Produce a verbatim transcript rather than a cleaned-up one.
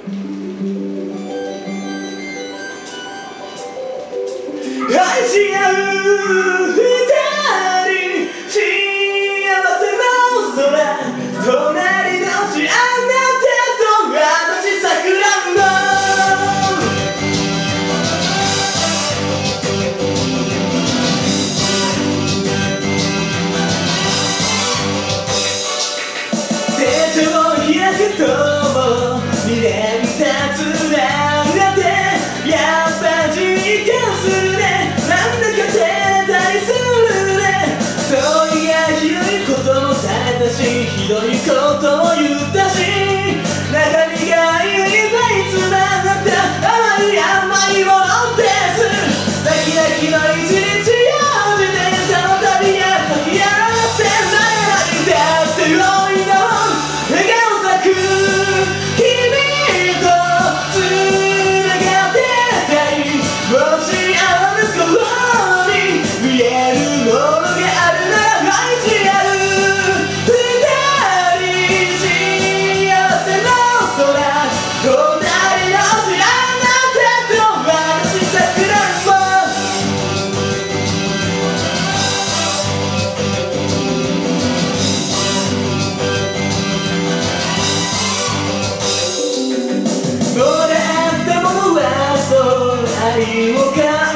愛し合う二人幸せの空隣の地あなたと私さくらんぼ手帳を開くとも未練立つなんてやっぱ実感するねなんだか照れたりするねそういやひどいこともされたしひどいことも言ったし中身がいっぱいつながった甘い甘いものです泣き泣きの一日を自転車の旅や時やってなれないだってロイの笑顔咲く君とつながってたいもしあの頃に見えるものがあるなら愛し合う二人幸せの空隣の地あなたと私さくらんぼもらったものはそう愛を感